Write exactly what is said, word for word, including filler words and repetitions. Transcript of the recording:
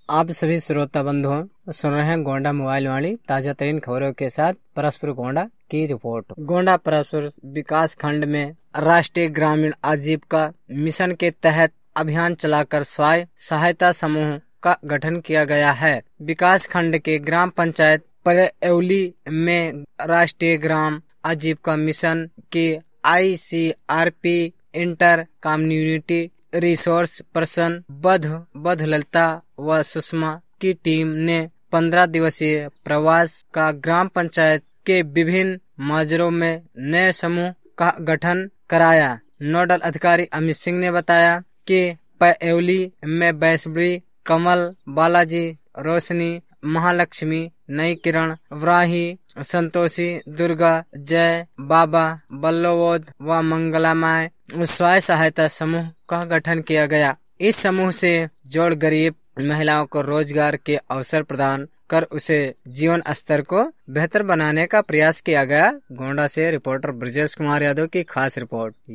आप सभी श्रोता बंधुओं सुन रहे हैं गोंडा मोबाइल वाणी ताजा तरीन खबरों के साथ परस्पर गोंडा की रिपोर्ट। गोंडा परस्पर विकास खंड में राष्ट्रीय ग्रामीण आजीविका मिशन के तहत अभियान चलाकर स्वयं सहायता समूह का गठन किया गया है। विकास खंड के ग्राम पंचायत परेउली में राष्ट्रीय ग्राम आजीविका मिशन की I C R P inter community resource person बध बध ललिता व सुषमा की टीम ने पंद्रह दिवसीय प्रवास का ग्राम पंचायत के विभिन्न माजरों में नए समूह का गठन कराया। नोडल अधिकारी अमित सिंह ने बताया कि परेउली में वैष्णवी, कमल, बालाजी, रोशनी, महालक्ष्मी, नई किरण, वराही, संतोषी, दुर्गा, जय, बाबा, बल्लवोद व मंगलामाय स्वयं सहायता समूह का गठन किया गया। इस समूह से जोड़ गरीब महिलाओं को रोजगार के अवसर प्रदान कर उसे जीवन स्तर को बेहतर बनाने का प्रयास किया गया। गोंडा से रिपोर्टर ब्रजेश कुमार यादव की खास रिपोर्ट।